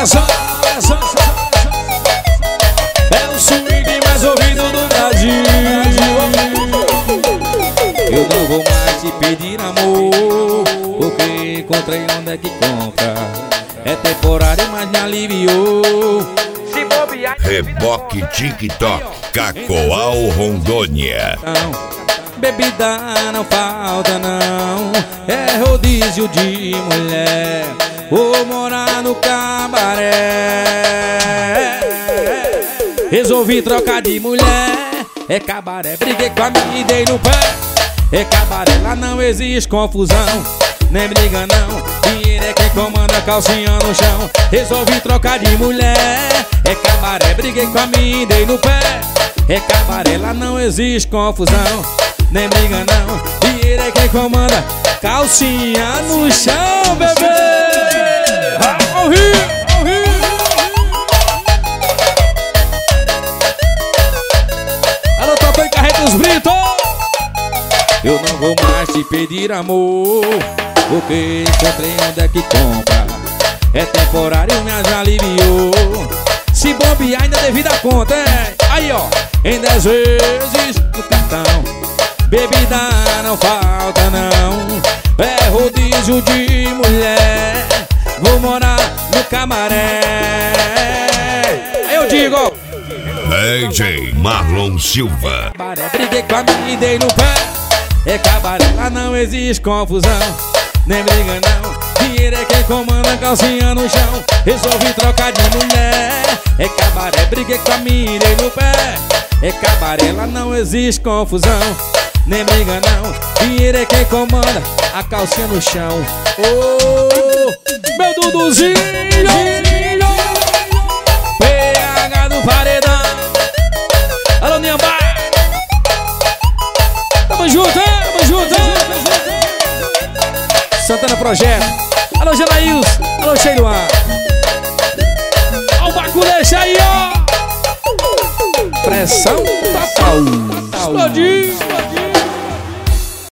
só. É o swing mais ouvido do Brasil. Eu não vou mais te pedir amor, porque encontrei onde é que compra. É temporário, mas me aliviou. Reboque TikTok, Cacoal Rondônia. Bebida não falta não, é rodízio de mulher. Vou morar no cabaré. Resolvi trocar de mulher. É cabaré, briguei com a minha e dei no pé. É cabaré, lá não existe confusão, nem briga não, dinheiro é quem comanda, calcinha no chão. Resolvi trocar de mulher. É cabaré, briguei com a minha e dei no pé. É cabaré, lá não existe confusão, nem briga não, dinheiro é quem comanda, calcinha no chão, bebê. Ao Rio. Alô, Topé Carretos Brito. Eu não vou mais te pedir amor, porque encontrei onde é que compra. É temporário, me aliviou. Se bombear ainda devido a conta, é. Aí ó, em 10 vezes no cartão. Bebida não falta não, é rodízio de mulher. Vou morar no cabaré. Aí eu digo DJ Marlon Silva. Cabaré, briguei com a minha e dei no pé. É cabaré, lá não existe confusão, nem briga não, dinheiro é quem comanda, calcinha no chão. Resolvi trocar de mulher. É cabaré, briguei com a minha e dei no pé. É cabaré, lá não existe confusão, nem briga não, dinheiro é quem comanda, a calcinha no chão. Oh, meu Duduzinho, PH do Paredão. Alô, Niambá. Tamo junto, hein? Tamo junto, hein? Santana Projeto. Alô, Janaíus. Alô, Cheiruan.